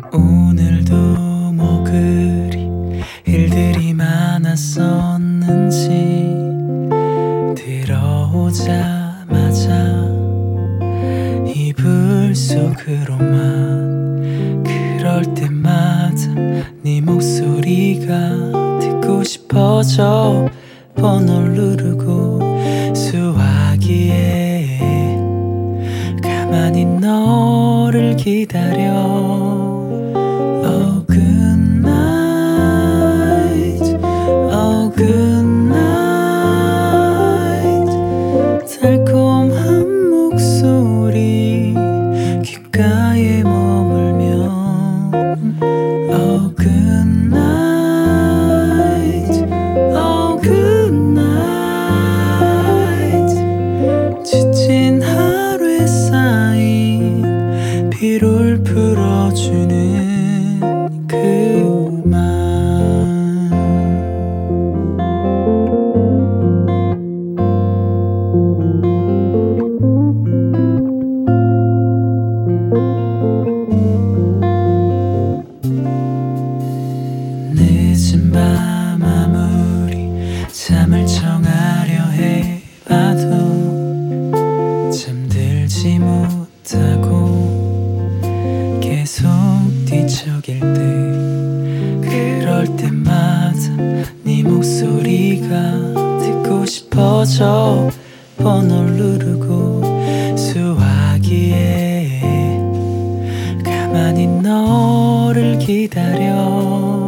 오늘도 뭐 그리 일들이 많았었는지 들어오자마자 이불 속으로만 그럴 때마다 네 목소리가 듣고 싶어져 번호를 누르고 수화기에 가만히 너를 기다려. Oh good night, oh good night. 달콤한 목소리 귓가에 머물면 Oh good night, oh good night. 지친 하루에 쌓인 피로를 풀어주는 그 말. 늦은 밤 아무리 잠을 청하려 해봐도 잠들지 못하고 계속 뒤척일 때 그럴 때마다 네 목소리가 듣고 싶어져 번호를 누르고 수화기에 가만히 너를 기다려.